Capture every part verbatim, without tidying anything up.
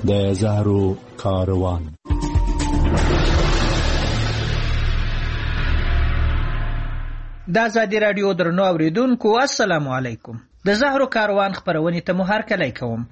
د زهرو کاروان. د ازادي رادیو درنو اوریدونکو السلام علیکم. د زهرو کاروان خبرونه ته مو هرکلی کوم.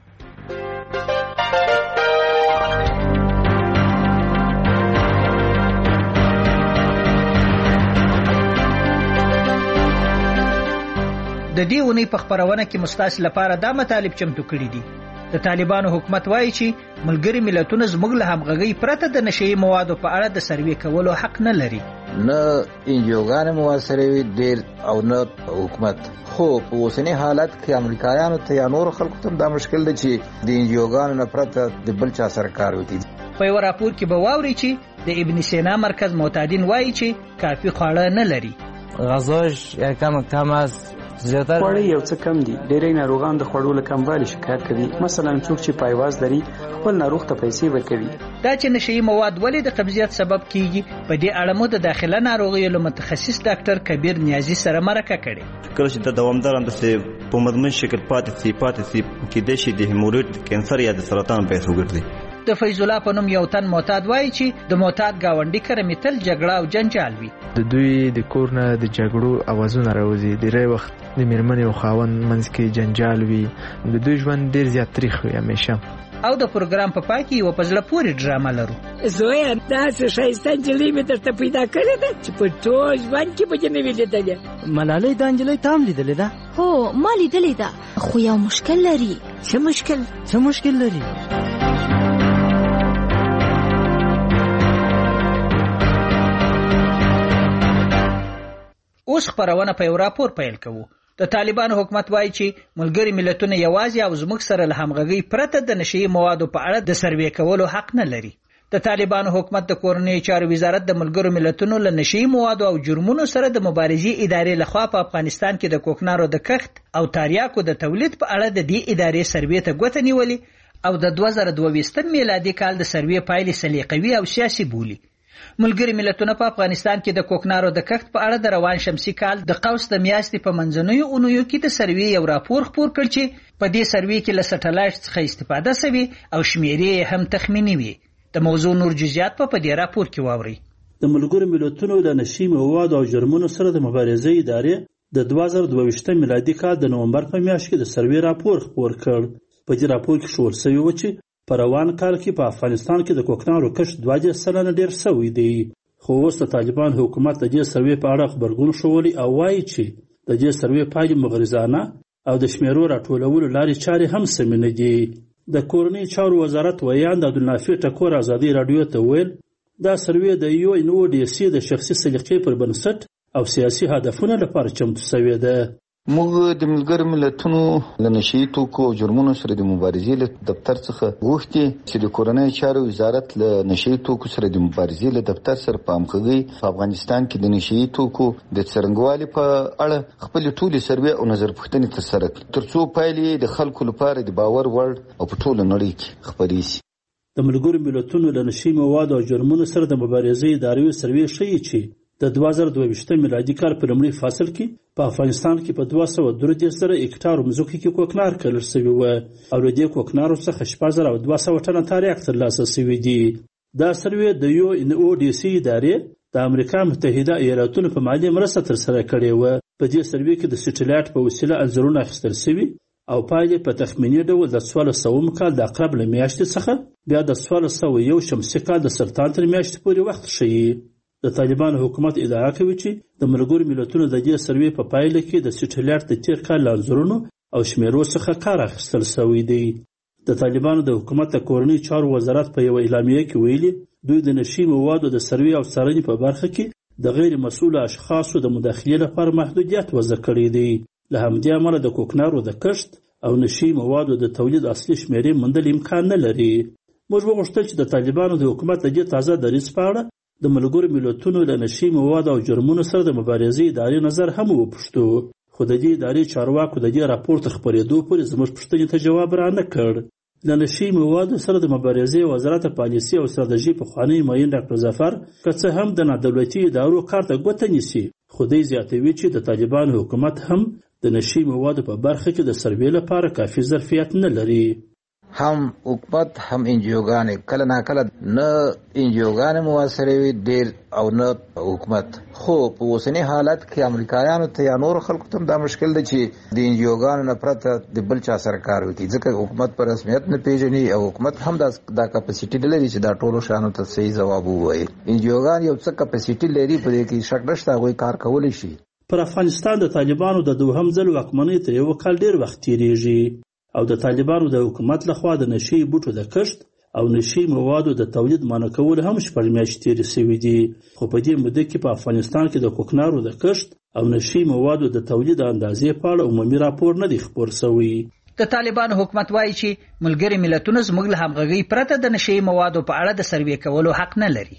د دې ونی په خبرونه کې مستاسل لپاره دا مطالب چمتو کړی دي. د طالبانو حکومت وایي چې ملګری ملتونه زموږ له همغږۍ پرته د نشئی موادو په اړه د سروې کولو حق نه لري. نه انجوګان موثره وي ډیر او نه حکومت. خو په اوسنی حالت کې امریکایانو ته یا نور خلکو ته دا مشکل دی چې د انجوګانو نه پرته د بل چا سره کار وکړي. په یو راپور کې به واوري چې د ابن سینا مرکز معتادین وایي چې کافي خواړه نه لري. غذاش کم کم از زیاتره خواړه یو څه کم دي. ډېری ناروغان د خوړو له کموالي شکایت کوي. مثلا څوک چې پایواز لري خپل ناروغ ته پیسې ورکوي. دا چې نشئی مواد ولې د قبضیت سبب کیږي په دې اړه مو د داخله ناروغیو له متخصص ډاکټر کبیر نیازی سره مرکه کړې. کله چې د دوامدار اندازې په مدمن شکل پاتې سي پاتې سي کې د شي د هیموریډ کینسر یا د سرطان پیسو ګرځي. د فیض الله په نوم یو تن معتاد وایي چې د معتاد گاونډي کره میتل جګړه او جنجال وي. د دوی د کور نه د جګړو اوازونه راوځي. ډېری وخت د میرمنې او خاوند منځ کې جنجال وي. د دوی ژوند ډېر زیات تریخ وي همیشه. او د پروګرام په پای کې یو په زړه پورې ډرامه لرو. زویا داسې ښایسته نجلۍ مې درته پیدا کړې ده چې په ټول ژوند کې به دې نه وي لیدلې. ملالۍ دا نجلۍ تا هم لیدلې ده؟ هو ما لیدلې ده، خو یو مشکل لري. څه مشکل؟ څه مشکل لري؟ اوس خبرونه په یو راپور پیل کوو. د طالبانو حکومت وایي چې ملګری ملتونه یوازې او زموږ سره له همغږۍ پرته د نشئی موادو په اړه د سروې کولو حق نه لري. د طالبانو حکومت د کورنۍ چارو وزارت د ملګرو ملتونو له نشئی موادو او جرمونو سره د مبارزې ادارې لخوا په افغانستان کې د کوکنارو د کښت او تریاکو د تولید په اړه د دې ادارې سروې ته ګوته نیولې او د دوه زره دوه میلادي کال د سروې پایلې سلیقوي او سیاسي بولي. ملګری ملتونه په افغانستان کې د کوکنارو د کښت په اړه د روان شمسي کال د قوس د میاشتې په منځنیو اونیو کې د سروې یو راپور خپور کړ چې په دې سروې کې له سټلایټ څخه استفاده شوې او شمیرې هم تخمیني وي. د موضوع نور جزئیات په دې راپور کې واوري. د ملګرو ملتونو د نشئی موادو او جرمونو سره د مبارزې ادارې د دوه زره دوه میلادي کال د نومبر په میاشت کې د سروې راپور خپور کړ. په دې راپور کې ښوول شوي و چې په روان کال کې په افغانستان کې د کوکنارو کښت دوه دېرش سلنه ډېر شوی دی. خو اوس د طالبان حکومت د دې سروې په اړه خبرګون ښوولی او وایي چې د دې سروې پایلې مغرضانه او د شمیرو راټولولو لارې چارې هم سمې نه دي. د کورنۍ چارو وزارت ویاند عبدالنافع ټکور ازادي راډیو ته ویل دا سروې د یو ان او ډي سي د شخصي سلیقې پر بنسټ او سیاسي هدفونو لپاره چمتو شوې ده. موږ د ملګرو ملتونو له نشئی توکو او جرمونو سره د مبارزې له دفتر څخه غوښتي چې د کورنۍ چارو وزارت له نشئی توکو سره د مبارزې له دفتر سره په همغږۍ په افغانستان کې د نشئی توکو د څرنګوالي په اړه خپل ټولې سروې او نظر پوښتنې ترسره کړي ترڅو پایلې د خلکو لپاره د باور وړ او په ټوله نړۍ کې خپرې شي. د ملګرو ملتونو له نشئی موادو او جرمونو سره د مبارزې ادارې سروې ښیي چې د دوه زره دوه میلادي کال په لومړي فصل کې په افغانستان کې په دوه سوه درې دېرش زره هکټارو مځکو کې کوکنار کرل شوي وو او له دې کوکنارو څخه شپږ زره او دوه سوه ټنه تریاک ترلاسه شوي دي. دا سروې د یو ان او ډي سي ادارې د امریکا متحده ایالاتونو په مالي مرسته ترسره کړې وه. په دې سروې کې د سټلایټ په وسیله انځورونه اخیستل شوي او پایلې په تخمیني ډول د څوارلس سوه کال د عقرب له میاشتې څخه بیا د څوارلس سوه یو شمسي کال د سرطان تر میاشتې پورې وخت ښیي. د طالبانو حکومت ادعا کوي چې د ملګرو ملتونو د دې سروې په پایله کې د سټلایټ د تیر کال له انځورونو او شمیرو څخه کار اخیستل شوی دی. د طالبانو د حکومت د کورنۍ چارو وزارت په یوه اعلامیه کې ویلي دوی د نشئی موادو د سروې او څارنې په برخه کې د غیر مسؤلو اشخاصو د مداخلې لپاره محدودیت وضع کړی دی. له همدې امله د کوکنارو د کښت او نشئی موادو د تولید اصلي شمیرې موندل امکان نه لري. موږ وغوښتل چې د طالبانو د حکومت د دې تازه دریځ په اړه د ملګرو ملتونو له نشئی موادو او جرمونو سره د مبارزې ادارې نظر هم وپوښتو. خو د دې ادارې چارواکو د دې راپور تر خپرېدو پورې زموږ پوښتنې ته جواب رانه کړ. د نشئی موادو سره د مبارزې وزارت پالیسي او ستراتیژي پخوانی معین ډاکټر ظفر که څه هم د نادولتي ادارو کار ته ګوته نیسي، خو دی زیاتوي چې د طالبانو حکومت هم د نشئی موادو په برخه کې د سروې لپاره کافي ظرفیت نه لري. هم حکومت هم انجیوګانې کله نا کله نه انجیوګانې موثرې وي ډېر او نه حکومت. خو په اوسني حالت کې امریکایانو ته یا نور خلکو ته دا مشکل دی چې د انجیوګانو نه پرته د بل چا سره کار وکړي، ځکه حکومت په رسمیت نه پیژني او حکومت هم دا دا کپاسیټي لري چې دا ټولو شانو ته صحیح ځواب ووایي. انجیوګان یو څه کپاسیټي لري، په دې کې شک نشته هغوی کار کولی شي. پر افغانستان د طالبانو د دوهم ځل واکمنۍ ته یو کال ډېر وخت تېرېږي او د طالبانو د حکومت لخوا د نشي بوټو د کښت او نشي موادو د تولید منع کول هم شپږ میاشتې تېرې شوي دي. خو په دې موده کې په افغانستان کې د کوکنارو د کښت او نشي موادو د تولید اندازې په اړه عمومي راپور نه دی خپور شوی. د طالبانو حکومت وایي چې ملګري ملتونه زموږ له همغږۍ پرته د نشي موادو په اړه د سروې کولو حق نه لري.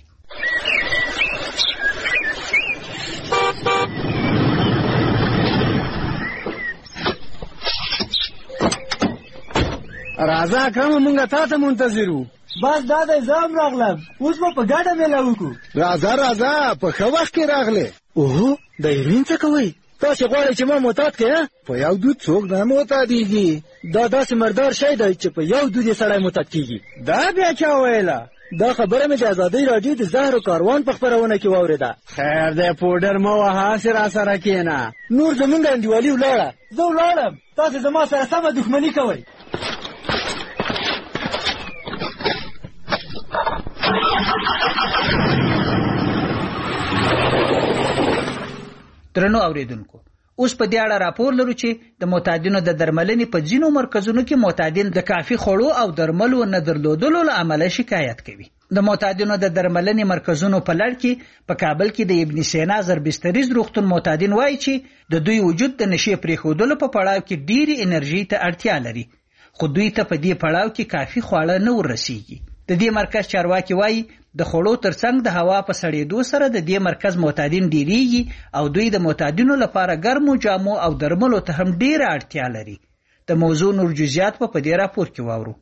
راځه اکرم مونږه تا ته منتظر وو. بس دا دی زه هم راغلم، اوس به په ګډه میله وکړو. راځه راځه په ښه وخت کې راغلې. اوهو د هیروین څه کوئ؟ تاسې غواړئ چې ما معتاد کړې؟ په یو دود څوک نه معتادېږي. دا داسې مردار شی دی چې په یو دود یې سړی معتاد کېږي. دا بیا چا ویله؟ دا خبره مې د ازادۍ راډیو د زهرو کاروان په خپرونه کې واورېده. خیر دی پوډر مه وهه، هسې راسره کښېنه. نور زمونږ انډیوالي ولاړه، زه ولاړم، تاسې زما سره سمه دښمني کوئ. درنو اوریدونکو، اوس په دې اړه راپور لرو چې د معتادینو د درملنې په ځینو مرکزونو کې معتادین د کافي خوړو او درملو نه درلودلو له امله شکایت کوي. د معتادینو د درملنې مرکزونو په لړ کې په کابل کې د ابن سینا زربستریز روغتون معتادین وایي چې د دوی وجود د نشي پرېښودلو په پړاو کې ډېرې انرژي ته اړتیا لري، خو دوی ته په دې پړاو کې کافي خواړه نه ورسیږي. د دې مرکز چارواکي وایي د خوړو ترڅنګ د هوا په سړېدو سره د دې مرکز معتادین ډیریږي او دوی د معتادینو لپاره ګرمو جامو او درملو ته هم ډیره اړتیا لري. د موضوع نور جزئیات په دې راپور کې واورو.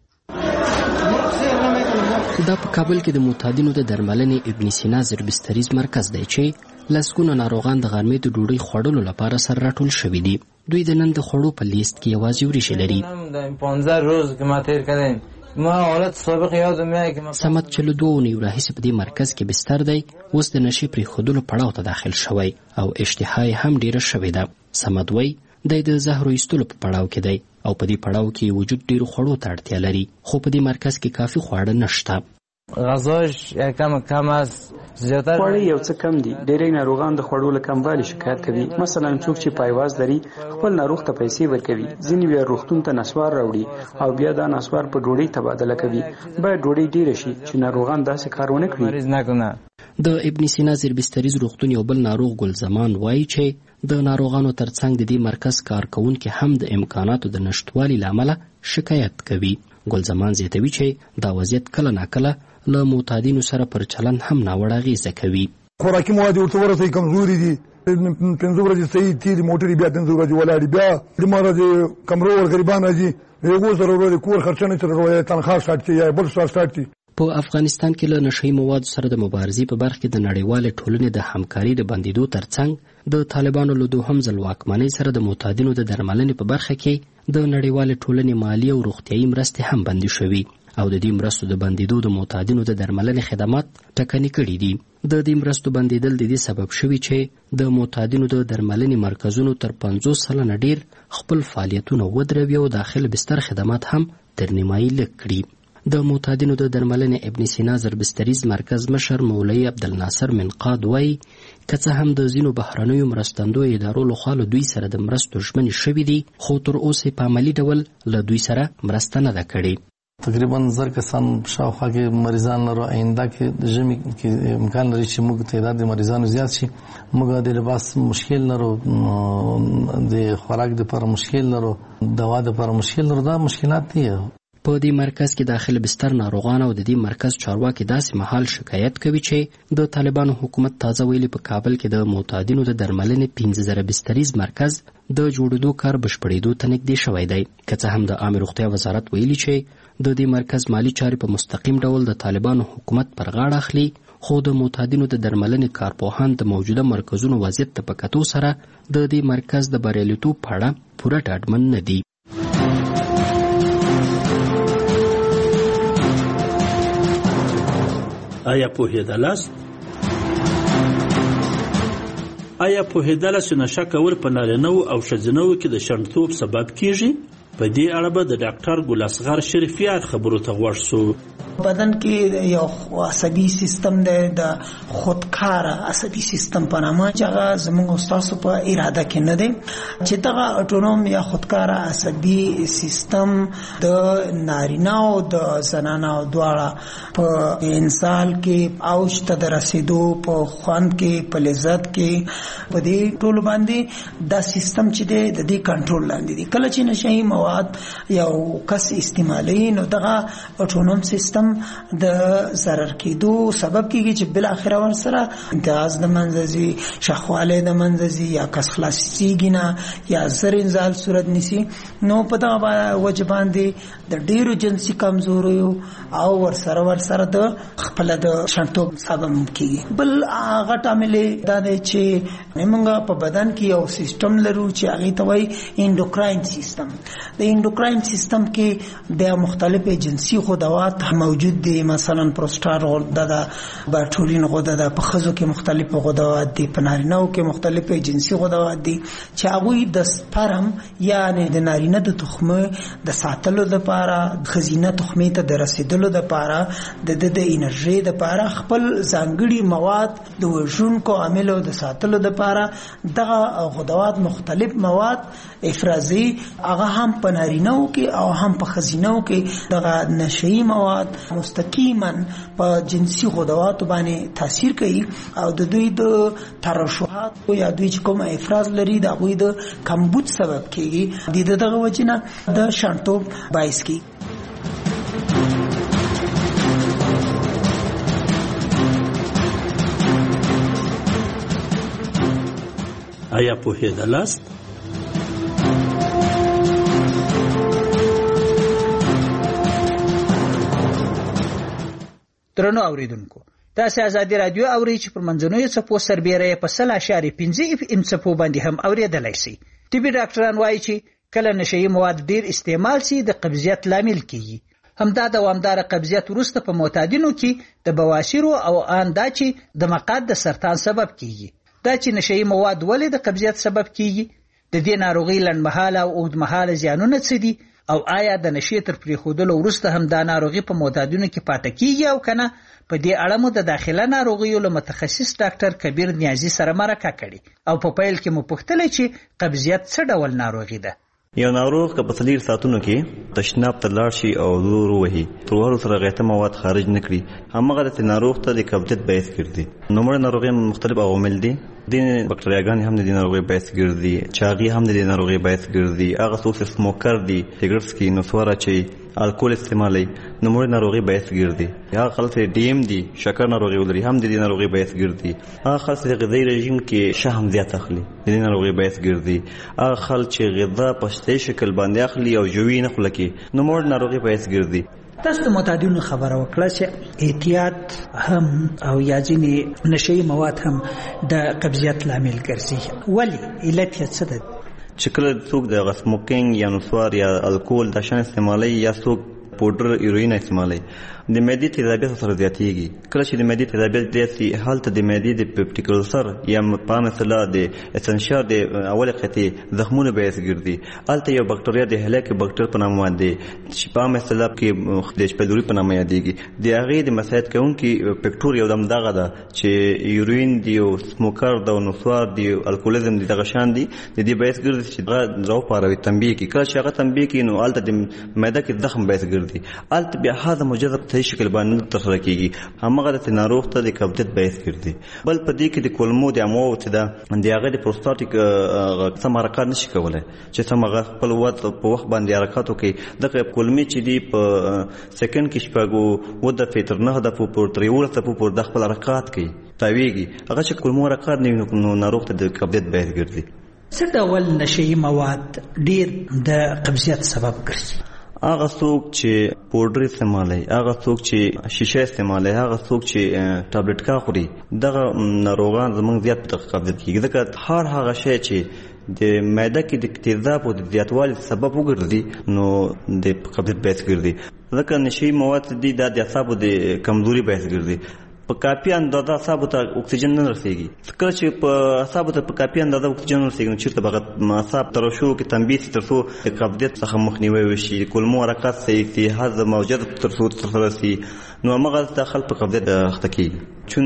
دا په کابل کې د معتادینو د درملنې ابن سینا زربستریز مرکز دی چې لسګونه ناروغان د غرمې د ډوډۍ خوړلو لپاره سره راټول شوي دي. دوی د نن د خوړو په لیست کې یوازې وریښې لري. پانزده روز که ما تیر کردیم ما حالت سابق یادم میاد که سمت چې له دوو اونیو راهیسې په دې مرکز کې بستر دی، اوس د نشي پرېښودلو پړاو ته داخل شوی او اشتها یې هم ډیره شوې ده. سمت وایي دی د زهرو ایستلو په پړاو کې دی او په دې پړاو کې وجود ډیرو خوړو ته اړتیا لري، خو په دې مرکز کې کافي خواړه نشته. غذاش یکم کم است، زیاتر خواړه یو څه کم دي. ډېری ناروغان د خوړو له کموالي شکایت کوي. مثلا څوک چې پایواز لري خپل ناروغ ته پیسې ورکوي، ځینې بیا روغتون ته نسوار راوړي او بیا دا نسوار په ډوډۍ تبادله کوي. باید ډوډۍ ډیره شي چې ناروغان داسې کار ونه کړي. د ابن سینا زربستریز روغتون یو بل ناروغ ګل زمان وایي چې د ناروغانو ترڅنګ د دې مرکز کارکونکي هم د امکاناتو د نشتوالي له امله شکایت کوي. ګل زمان زیاتوي چې دا وضعیت کله ناکله له معتادینو سره پر چلن هم ناوړه اغېزه کوي. خوراکي مواد ورته ورسوي کمزوري دي، پنځه ورځې صحیح تېرې موټرې بیا پنځه ورځې ولاړې، بیا بیمار راځي کمرو ور غریبان راځي، هغو سره ورځې کور خرچه نه سره تنخوا سټارټ کړي یا بل څه سټارټ کړي. په افغانستان کې له نشهیي موادو سره د مبارزې په برخه کې د نړیوالې ټولنې د همکاري د بندېدو ترڅنګ د طالبانو له دوهم ځل واکمنۍ سره د معتادینو د درملنې په برخه کې د نړیوالې ټولنې مالي او روغتیایي مرستې هم بندي شوي او د دې مرستو د بندېدو د معتادینو د درملنې خدمات ټکني کړي دي. د دې مرستو بندېدل د دې سبب شوي چې د معتادینو د درملنې مرکزونو تر پنځوس سلنه ډیر خپل فعالیتونه ودروي او داخل بستر خدمات هم تر نیمایي لږ کړي. د معتادینو د درملنې ابن سینا زربستریز مرکز مشر مولوي عبدالناصر منقاد وایي که څه هم د ځینو بهرنیو مرستندو ادارو لخوا له دوی سره د مرستو ژمنې شوي دي، خو تر اوسه په عملي ډول له دوی سره مرسته نه ده کړې. تقریبا زر کسان شاوخوا کې مریضان لرو. آینده کې د ژمي کې امکان لري چې موږ تعداد د مریضانو زیات شي. موږ د لباس مشکل لرو، د خوراک لپاره مشکل لرو، دوا لپاره مشکل لرو. دا مشکلات دي. په دې مرکز کې داخل بستر ناروغان او د دې مرکز چارواکي داسې مهال شکایت کوي چې د طالبانو حکومت تازه ویلي په کابل کې د معتادینو د درملنې پنځه زره بستریز مرکز د جوړېدو کار بشپړېدو ته نږدې شوی دی. که څه هم د عامې روغتیا وزارت ویلي چې د دې مرکز مالی چارې په مستقیم ډول د طالبانو حکومت پر غاړه اخلي، خو د معتادینو د درملنې کارپوهان د موجوده مرکزونو وضعیت ته په کتو سره د دې مرکز د بریالیتوب په اړه پوره ډاډمن نه دي. آیا پوهېدلاست آیا پوهېدله چې نشه کول په نارینه‌و او ښځینه‌و کې د شنډتوب سبب کیږي؟ په دې اړه به د ډاکټر ګل اصغر شریفیار خبرو ته غوږ شو. بدن کې یو عصبي سیستم دی د خودکار عصبي سیستم په نامه چې هغه زموږ استاسو په اراده کې نه دی چې دغه اټونوم یا خودکار عصبي سیستم د نارینه او د زنانه دواړه په انسان کې اوج ته د رسیدو په خوند کې په لذت کې په دې ټول باندې دا سیستم چې دی د دې کنټرول لاندې دی. کله چې نشئی مواد یو کس استعمالوي نو دغه اټونوم سیستم د ضرر کېدو سبب کېږي چې بل اخر ور سره امتیاز د منځي شخواله د منځي یا کس خلاصيږي نه یا زر انزال صورت نسی نو په دغه وجه باندې د ډیرو جنسي کمزوري او ور سره ور سره د خپل د شنټوب سبب کېږي. بل هغه عامل دا دی چې موږ په بدن کې یو سیستم لرو چې هغه ته وایي انډوکراین سیستم. د انډوکراین سیستم کې د مختلفو جنسي غدوات موجود دي، مثلا پروستات غده ده، بارټولین غده ده، په ښځو کې مختلف غدوات دي، په نارینه‌و کې مختلف جنسي غدوات دي چې هغوی د سپرم یعنی د نارینه د تخمه د ساتلو لپاره خزینه تخمه ته د رسیدلو لپاره د د انرژي لپاره خپل ځانګړي مواد د وژونکو عاملو د ساتلو لپاره دغه غدوات مختلف مواد افرازي هغه هم په نارینه‌و کې او هم په خزینه‌و کې دغه نشئی مواد مستقیما په جنسي غدوات باندې تاثیر کوي او د دوی د ترشحات یا دوی چې کوم افراز لري د هغوی د کمبود سبب کیږي. د دغه وجنه د شنټوب باعث کیږي. آیا پوهېدلاست؟ درنو اوریدونکو، تاسو ازادي رادیو اورئ چې پر منځنوي څپو سربېره په سل اشاریه پنځه اف ام څپو باندې هم اوریدلای شئ. طبي ډاکټران وایي چې کله نشئی مواد ډیر استعمال شي د قبضیت لامل کیږي. همدا دوامدار قبضیت وروسته په معتادینو کې د بواسیر او ان دا چې د مقعد د سرطان سبب کیږي. دا چې نشئی مواد ولې د قبضیت سبب کیږي، د دې ناروغي لنډمهاله او اوږدمهاله زیانونه څه دي، او آیا د نشې تر پریښودلو وروسته هم دا ناروغي په معتادینو کې پاتې کیږي او کنه. په دې اړه مو د داخله ناروغیو له متخصص ډاکټر کبیر نیازی سره مرکه کړې او په پیل کې مو پوښتنه چې قبضیت څه ډول ناروغي ده. یو ناروغ که په څلور ساعتونو کې تشناب ته لاړ شي او زور وهي تر وهلو سره غیته مواد خارج نه کړي، همغه د ناروغ ته د قبضیت باعث ګرځي. نوموړه ناروغۍ مختلف عوامل دي. د بکټریاګانې هم د دې ناروغۍ باعث ګرځي، چاغي هم د دې ناروغۍ باعث ګرځي، هغه څوک چې سموکر دي، سیګرټ څکي، نسوار اچوي، الکول استعمالوي، نوموړه ناروغۍ باعث ګرځي. هغه خلک چې ډي ام دي، شکر ناروغي ولري، هم د دې ناروغۍ باعث ګرځي. هغه خلک چې غذایي رژیم کې شحم زیات اخلي، د دې ناروغۍ باعث ګرځي. هغه خلک چې غذا په صحي شکل باندې اخلي او جوړي نه خوري، نوموړه ناروغۍ باعث ګرځي. تاسو د معتادینو خبره وکړه چې احتیاط هم او یا ځینې نشئی مواد هم د قبضیت لامل ګرځي. ولی علت یې څه ده؟ چې کله څوک د سموکینګ یا نسوار یا الکول د شان استعمالوي یا څوک پودر ایروین استعمالوي، د معدې تیزابیت سره زیاتېږي. کله چې د معدې تیزابیت زیات شي، هلته د معدې د پیپټیک ألسر یا په عامه اصطلاح د اسنشار د اول قطعې زخمونه باعث ګرځي. هلته یو بکټریا د هلاک بکټر په نامه باندې چې په عامه اصطلاح کې د شپیلوري په نامه یادېږي، د هغې د مساعد کوونکي فکټور یو دم دغه ده چې یوروین دی او سموکر ده او نسوار دی او الکولیزم دی، دغه شان دي. د دې باعث ګرځي چې دغه راوپاروي، تنبیه کړي. کله چې هغه تنبیه کړي نو هلته د معده کې زخم باعث ګرځي، هلته بیا هضم مجذب صحیح شکل باندې ترسره کیږي، همغه د ناروغ ته د قبضیت باعث ګرځي. بل په دې کې د کولمو د امو چې ده د هغه د پروستاتیک سم حرکات نشي کولی چې سم هغه خپل وخت په وخت باندې حرکات وکړي. دغه کولمې چې دي په سکند کې شپږ اووه دفعې تر نهه دفعو پورې تر یولس دفعو پورې د خپل حرکات کوي، تاویږي. هغه چې کولمو حرکات نه وي نو ناروغ ته د قبضیت باعث ګرځي. څه ډول نشئی مواد ډیر د قبضیت سبب ګرځي؟ هغه څوک چې پودر استعمالوي، هغه څوک چې شیشه استعمالوي، هغه څوک چې ټابلیټ کا خوري، دغه ناروغان زموږ زیات په قبضیت کېږي. ځکه هر هغه شی چې د معده کې د تیزاب او د زیاتوالي سبب وګرځي نو د قبضیت باعث ګرځي. ځکه نشئی مواد دي دا د اعصابو د کمزوري باعث ګرځي. په کافي اندازه اعصابو ته اکسیجن نه رسیږي. کله چې په اعصابو ته په کافي اندازه اکسیجن رسیږي نو چېرته به اعصاب ترشحو کې تنبیه شي تر څو د قبضیت څخه مخنیوی وشي، کولمو حرکت صحیح شي، هضم او جذب تر څو ترسره شي، نو هماغلته خلک په قبضیت اخته کېږي. چون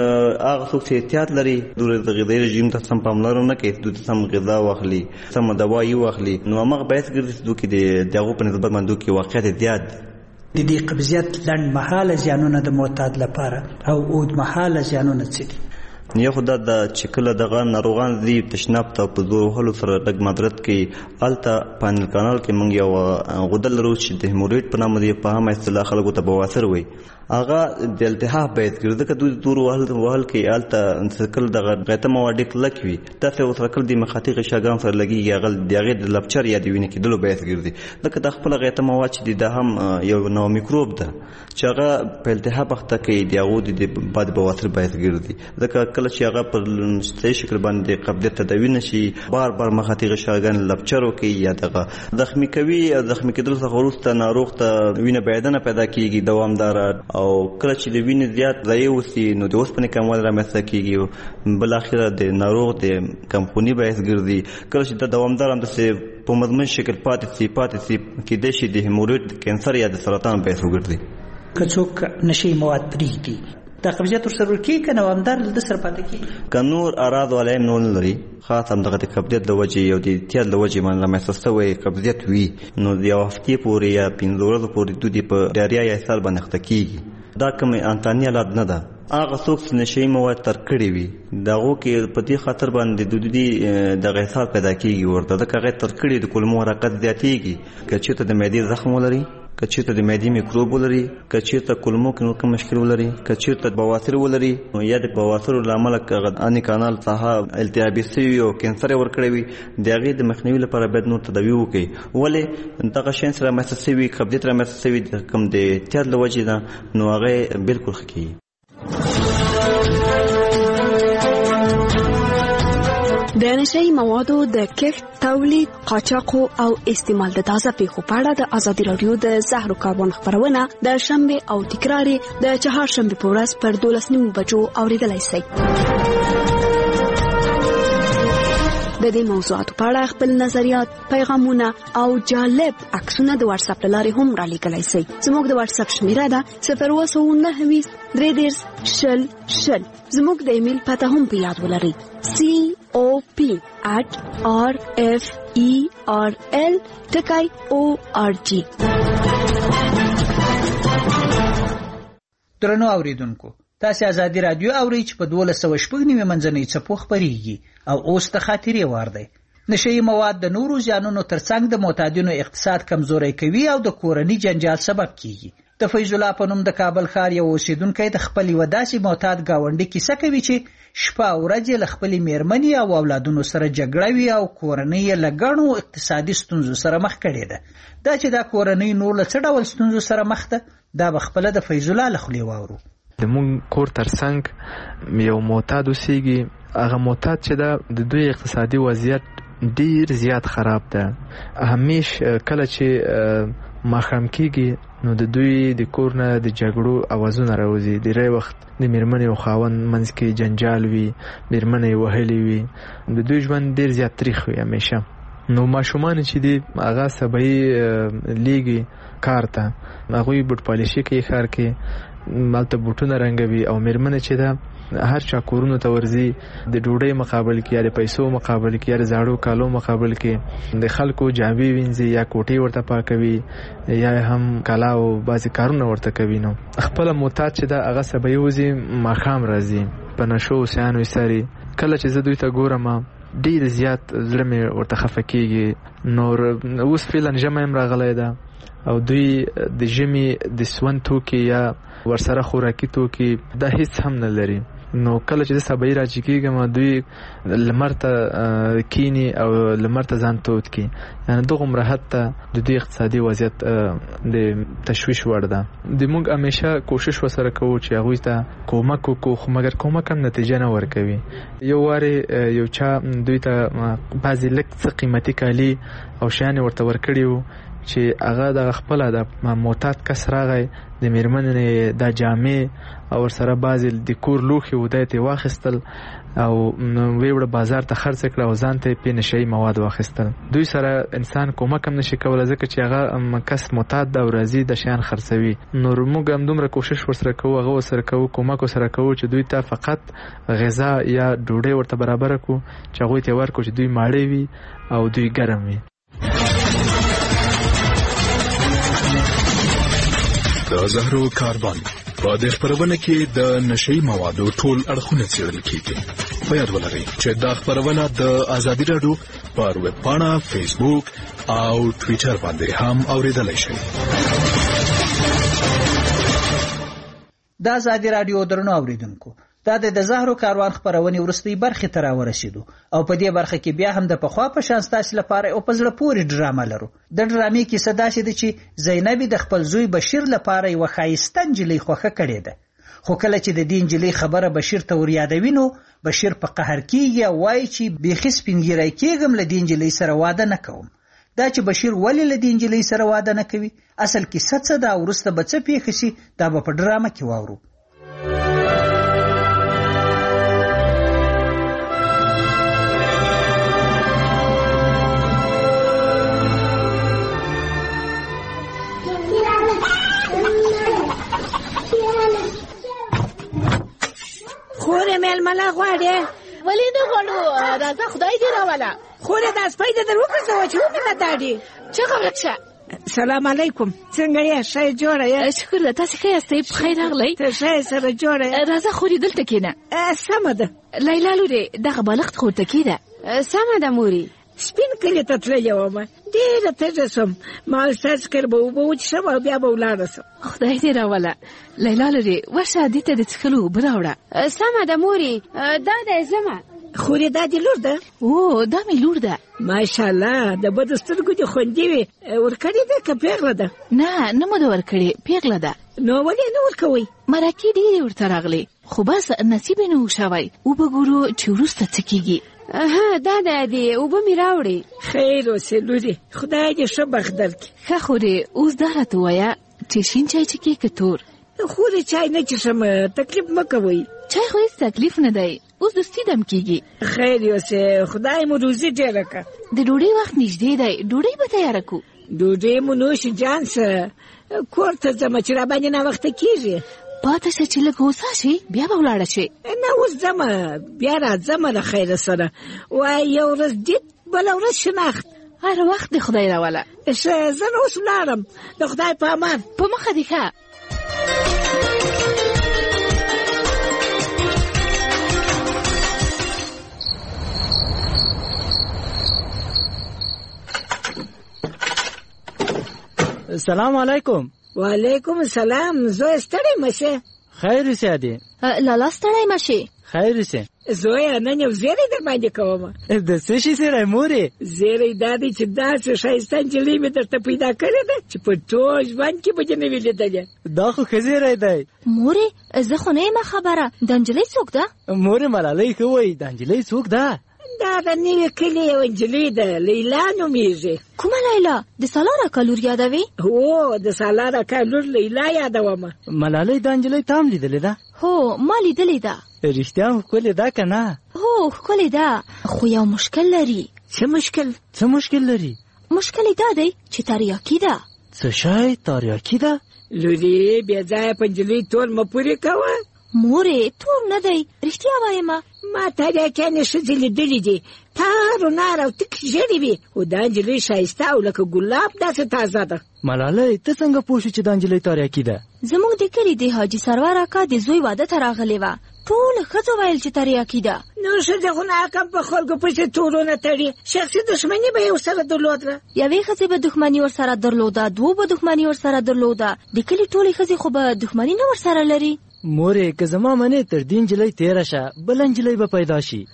هغه څوک چې احتیاط لري د غذایي رژیم ته سم پاملرنه نه کوي، دوی ته سم غذا واخلي، سمه دوایي واخلي، نو هماغه باعث ګرځي چې دوی کې د هغو په نسبت باندې دوی کې واقعیت زیات دی. د دې قبضیت لنډ مهاله زیانونه د معتاد لپاره او اوږد مهاله زیانونه څه دي؟ یو خو دا د چې کله دغه ناروغان ځي تشناب ته په زور وهلو سره لږ مدرت کوي، هلته په انل کانال کې موږ یو غده لرو چې د هیمورویډ په نامه دی، په عامه اصطلاح خلکو ته بواسیر وایي. هغه د التهاب باید ګرځي، ځکه دوی زور وهل کې هلته کله دغه غیطه مواد ډېر کلک وي، داسې ورسره کله د مخاطي غشاګانو سره لګېږي، هغه د هغې د لپچر یا د وینې کېدلو باعث ګرځي. ځکه دا خپله غیطه مواد چې دي دا هم یو نوع میکروب ده چې هغه په التهاب اخته کوي، د هغو د باد بواسیر باعث ګرځي. ځکه کله چې هغه پر صحیح شکل باندې قبضیت تداوي نه شي، بار بار مخاطي غشاګانې لپچر وکړي یا دغه زخمي کوي، زخمي کېدلو څخه وروسته ناروغ ته وینه بهېدنه پیدا کېږي دوامداره، او کله چې د وینې زیات ضایع وسي نو د اوسپنې کموالی رامنځته کېږي، بالاخره د ناروغ د کمخوني باعث ګرځي. کله چې دا دوامدار همداسې په مضمون شکل پاتې سي پاتې سي کېدای شي د هیمورویډ کینسر یا د سرطان باعث وګرځي. که څوک نشي مواد پرېږدي دا قبضیت ورسره ورکېږي که دوامدار له ده سره پاتې کېږي؟ که نور اعراض والا نور نه لري، خاص همدغه د قبضیت له وجې او د احتیاط له وجې باندې رامنځته شوی قبضیت وي، نو د یوه هفتې پورې یا پنځه ورځو پورې دوی په ډایریا یا اسهال باندې اخته کېږي. دا کوم انتاني حالات نه ده. هغه څوک چې نشهیي مواد ترک کړي وي د هغو کې په دې خاطر باندې د دوی دغه اسهال پیدا کېږي ورته، ځکه هغه ترک کړي د کولمو حرکت زیاتېږي. که چېرته د معدې زخم ولري، که چېرته د معدې میکروب ولري، که چېرته کولمو کې نور کوم مشکل ولري، که چېرته بواسیر ولري، یا د بواسیرو له امله اني کانال ساحه التهابي شوي او کینسر یې ورکړی وي، د هغې د مخنیوي لپاره باید نور تداوي وکړي. ولې دغه شیان سره رامنځته شوي قبضیت رامنځته شوي کوم د احتیاط له وجې ده، نو هغه بلکل ښه کېږي. د نشهیي موادو د کښت، تولید، قاچاق او استعمال د تازه پیښو په اړه د ازادي راډیو د زهرو کاروان خپرونه د شنبه او تکرار د چهارشنبه په ورځ پر دولس نیمو بجو اوریدلای شئ. د دې موضوعاتو په اړه خپل نظریات، پیغامونه او جالب عکسونه د واتس اپ لارې هم را لیږلی شئ. زموږ د واتس اپ شمیره ده صفر اووه سوه نهه ویشت درې دېرش شل شل. زموږ د ایمیل پته هم په یاد ولرئ: سی او پی at r f e r l ټکی او ار جی. درنو اوریدونکو، تاسو ازادي رادیو اورئ چې په دولس سوه شپږ نوي منځنۍ څپو خپرېږي او اوس د خاطرې وار دی. نشهیي مواد د نورو زیانونو ترڅنګ د معتادینو اقتصاد کمزوری کوي او د کورنۍ جنجال سبب کیږي. د فیض الله په نوم د کابل ښار یو اوسیدونکی د خپل یوه داسې معتاد ګاونډي کیسه کوي چې شپه او ورځ له خپلې میرمنې او اولادونو سره جګړه وي او کورنۍ یې له ګڼو اقتصادي ستونزو سره مخ کړې ده. دا چې دا کورنۍ نور له څه ډول ستونزو سره مخ ده، دا به خپله د فیض الله له خولې واورو. د مونږ کور ترڅنګ یو معتاد اوسیږي. هغه معتاد چې ده د دوی اقتصادي وضعیت ډیر زیات خراب ده. همیش کله چې ماښام کېږي نو د دوی د کور نه د جګړو اوازونه راوځي. ډېری وخت د میرمنې او خاوند منځ کې جنجال وي، میرمنه یې وهلې وي. د دوی ژوند ډېر زیات تریخ وي همیشه. نو ماشومان چې دي هغه سبایي لیږي کار ته، هغوی بوټ پالیشي کوي ښار کې، هلته بوټونه رنګوي، او میرمنه چې ده هر چا کورونو ته ورځي، د ډوډۍ مقابل کې یا د پیسو مقابل کې یا د زاړو کالو مقابل کې د خلکو جامې وینځي یا کوټې ورته پاکوي یا هم کالا او بعضې کارونه ورته کوي. نو خپله معتاد چې ده هغه سبایي وځي، ماښام راځي په نشو اوسیانو یې سري. کله چې زه دوی ته ګورم ډېر زیات زړه مې ورته خفه کېږي. نور اوس فعلا ژمی هم راغلی ده او دوی د ژمي د سون توکي یا ورسره خوراکي توکي دا هیڅ هم نه لري. نو کله چې سبایي راځي کېږم دوی لمر ته کینی او لمر ته ځان تود کی، یعنی دغومره حد ته د دوی اقتصادي وضعیت د تشویش وړ ده. د موږ همیشه کوشش وسره کوو چې هغوی ته کومک وکړو، خو مګر کومک هم نتیجه نه ورکوي. یو وارې یو چا دوی ته بعضې لږ څه قیمتي کالي او شیان ورته ورکړي وو، چې هغه د خپل د معتاد کس راغی د میرمنې د جامې او سره بعضې د کور لوښي و دی ته واخیستل او ویوړه بازار ته خرڅ کړه او ځان ته پې نشهیي مواد واخیستل. دوی سره انسان کومک هم نشي کولی ځکه چې هغه کس معتاد ده او راځي د شیان خرڅوي. نو موږ هم دومره کوشش ورسره کوو، هغه ورسره کوو، کومک ورسره کوو چې دوی ته فقط غذا یا ډوډۍ ورته برابره کړو چې هغوی ته ورکړو چې دوی ماړه وي او دوی ګرم وي. د زهرو کاروان په دې خپرونه کې د نشهیي موادو ټول اړخونه څېړل کېږي. په یاد ولرئ چې دا خپرونه د ازادي راډیو پر ویب پاڼه، فیسبوک او ټویټر باندې هم اوریدلای شئ. د ازادي راډیو درنو اوریدونکو، دا د زهرو کاروان خپرونې وروستۍ برخې ته راورسېدو او په دې برخه کې بیا هم د پخوا په شان ستاسې لپاره یو په زړه پورې ډرامه لرو. د ډرامې کیسه داسې ده چې زینبې د خپل زوی بشیر لپاره یوه ښایسته نجلۍ خوښه کړې ده، خو کله چې د دې نجلۍ خبره بشیر ته وریادوي نو بشیر په قهر کېږي او وایي چې بیخي سپینګیری کېږم له دې نجلۍ سره واده نه کوم. دا چې بشیر ولې له دې نجلۍ سره واده نه کوي، اصل کیسه څه ده او وروسته به څه پېښه شي، دا به په ډرامه کې واورو. خورې مېلمنه غواړې؟ ولې نه غواړو، راځه خدای دې راوله. خورې دا سپی دې در وګرځوه چې ومینه داډې. چغه وکشه. سلام علیکم، څنګه یې؟ ښه جوړه یې؟ شکر ده، تاسې ښه یاستئ؟ په خیر راغلی. ته ښه یې، سره جوړه یې؟ راځه خورې دلته کښېنه. سمه ده. لیلا لورې دغه بالښت خو ورته کېده. سمه ده مورې. سپین کلي ته تللې ومه، ډېره تږه سوم، ما ویل ستاسې کره به اوبه وڅښم او بیا به ولاړه سم. خدای دې راوله. لیلا لورې ورشه دې ته د څښلو اوبه راوړه. سمه ده مورې، دا دی ځمه. خورې دا دې لور ده؟ او دا مې لور ده. ماشاءالله، د بدو سترګو دې خوندي وي. ورکړې ده که پیغله ده؟ نه نه مو ده ورکړې، پیغله ده. نو ولې نه ورکوئ؟ مرکې ډېرې ورته راغلې خو بس نصیب یې نه و شوی. اوبه ګورو چې وروسته څه کېږي. ها دا ده دې اوبه مې راوړې. خیر اوسې لورې، خدای دې ښه بخت درکړي. ښه خورې اوس دا راته ووایه چې شین چای څښې که تور؟ خورې چای نه څښم، تکلیف مه کوئ. چای خو هېڅ تکلیف نه دی، اوس دوستي دم کېږي. خیر اوسې، خدای مو روزي ډېره کړه. د ډوډۍ وخت نږدې دی، ډوډۍ به تیاره کړو. ډوډۍ مو نوش جان سه، کور ته ځمه چې راباندې ناوخته کېږي. پاته شه چې لږ هوسا شي بیا به ولاړه شي. نه اوس ځمه، بیا راځمه له خیره سره. وایي یو ورځ دید، بله ورځ شناخت. هر وخت د خدای راوله. ښه زه نو اوس ولاړم، د خدای په امان. په مخه دې ښه. سلام علیکم. وعلیکم السلام. زوی ستړی مشه؟ خیر اوسې ادې. لالا ستړی مشې؟ خیر اوسې. زویه نن یو زیری در باندې کومه. د څه شي زیری مورې؟ زیری دا دی چې داسې ښایسته نجلۍ مې درته پیدا کړې ده چې په ټول ژوند کې به دې نه وي لیدلې. دا خو ښه زیری دی. مورې زه خو نه یم خبره، دا نجلۍ څوک ده؟ مورې ملالۍ ښه وایي، دا نجلۍ څوک ده؟ دا د نوي کلي یوه نجلۍ ده، لیلا نومېږي. کومه لیلا؟ د سالار اکا لور یادوې؟ هو د سالار اکا لور لیلا یادومه. ملالۍ دا نجلۍ تا هم لیدلې ده؟ هو ما لیدلې ده. رښتیا هم ښکلې ده که نه؟ هو ښکلې ده، خو یو مشکل لري. څه مشکل؟ څه مشکل لري؟ مشکل یې دا دی چې تریاکي ده. څه شی تریاکي ده؟ لورې بې ځایه په نجلۍ تور مه پورې کوه. مورې تور نه دی، رښتیا وایمه. ما تریاکیانې ښځې لیدلې دي، تار و نار او تک ژېړې وي، خو دا نجلۍ ښایسته او لکه ګلاب داسې تازه ده. ملالۍ ته څنګه پوه شو چې دا نجلۍ تریاکي ده؟ زموږ د کلي د حاجي سرور اکا د زوی واده ته راغلې وه، ټولو ښځو ویل چې تریاکي ده. نو ښځې خو ناکام په خلکو پسې تورونه تړي، شخصي دښمني به یې ورسره درلوده. یوې ښځې به دښمني ورسره درلوده، دوو به دښمني ورسره درلوده، د کلي ټولې ښځې خو به دښمني نه ورسره لري. مورې که زما منې تر دې نجلۍ تېره شه، بله نجلۍ به پیدا شي.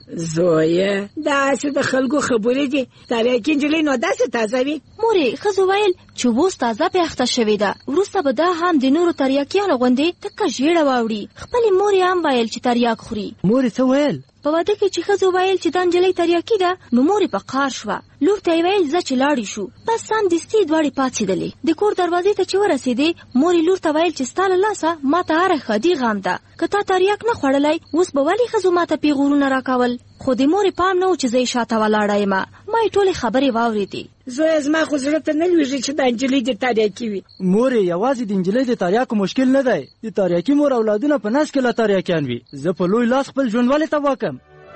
زویه داسې د خلکو خبرې دي، تریاکي نجلۍ نو داسې تازه وي. مورې ښځو ویل چې اوس تازه پیاخته شوې ده. وروسته به دا هم د نورو تریاکیانو غوندې تکه ژېړه واوړي. خپلې مور یې هم ویل چې تریاک خوري. مور یې څه ویل؟ په واده کې چې ښځو ویل چې دا نجلۍ تریاکي ده نو مور یې په قهر شوه. لور ته یې ویل ځه چې لاړې شو. بس سمدستي دواړې پاڅېدلې. د کور دروازې ته چې ورسېدې مور یې لور ته ویل چې ستا له لاسه ما ته هره ښادي غم ده. که تا تریاک نه خوړلی اوس به ولې ښځو ما ته پیغورونه راکول؟ خو د مورې پام نه و چې زه یې شاته ولاړه یم. ما یې ټولې خبرې واورېدې. زویه زما خو زړه ته نه لوېږي چې دا نجلۍ د تریاکي وي. مورې یوازې د نجلۍ د تریاکو مشکل نه دی. د تریاکي مور اولادونه په نس کې له تریاکیان وي. زه په لوی لاس خپل ژوند ولې تباه کړم؟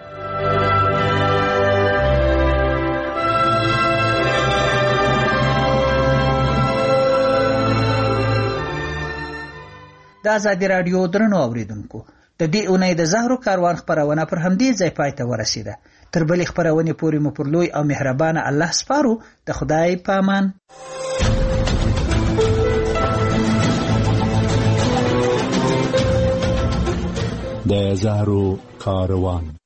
د ازادي راډیو درنو اوریدونکو د دې اونۍ د زهرو کاروان خپرونه پر همدې ځای پای ته ورسیده. تر بلې خپرونې پورې مو پر لوی او مهربانه الله سپارو. د خدای په امان. د زهرو کاروان